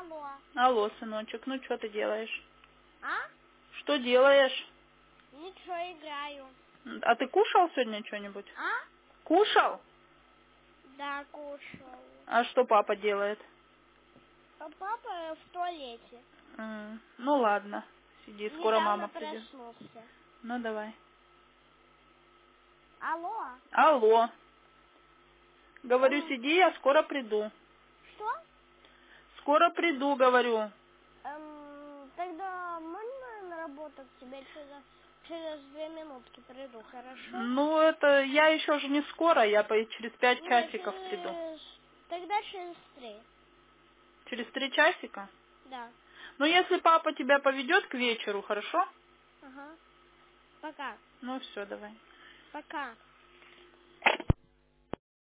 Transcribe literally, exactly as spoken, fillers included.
Алло. Алло, сыночек, ну что ты делаешь? А? Что делаешь? Ничего, играю. А ты кушал сегодня что-нибудь? А? Кушал? Да, кушал. А что папа делает? А папа в туалете. М, Ну ладно, сиди, скоро Недавно мама придет. проснулся. Ну давай. Алло. Алло. Говорю, Эм, сиди, я скоро приду. что? Скоро приду, говорю. Эм, тогда можно на работу к тебе через, через две минутки приду, хорошо? Ну, это я еще же не скоро, я по через пять Нет, часиков приду. через... Тогда через три. Через три часика? Да. Ну, если папа тебя поведет к вечеру, хорошо? Ага. Пока. Ну, все, давай. Пока.